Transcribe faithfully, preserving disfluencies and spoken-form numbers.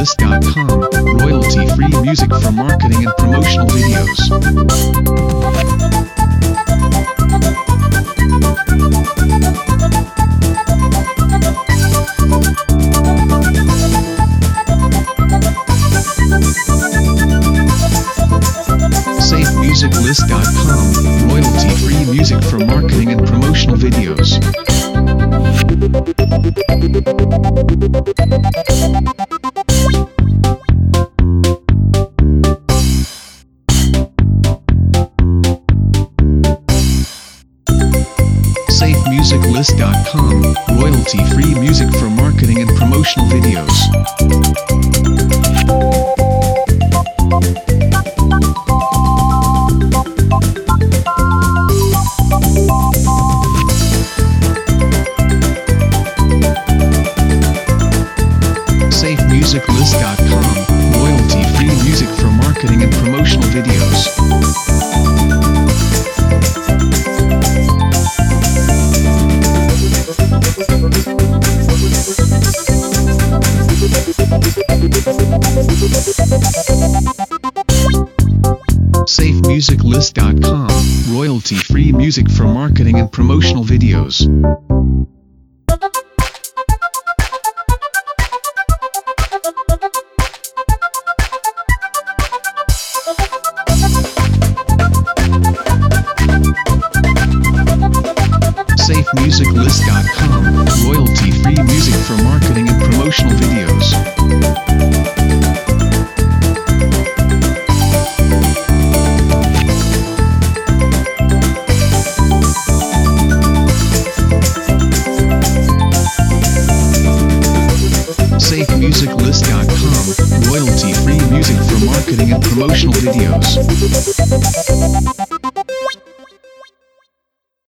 List dot com, royalty-free music for marketing and promotional videos. Safe Music List dot com, royalty-free music for marketing and promotional videos. Safe Music List dot com, royalty-free music for marketing and promotional videos. Safe Music List dot com, royalty-free music for marketing and promotional videos. Safe Music List dot com, royalty-free music for marketing and promotional videos. Safe Music List dot com, royalty-free music for marketing and promotional videos. Safe Music List dot com, royalty-free music for marketing and promotional videos.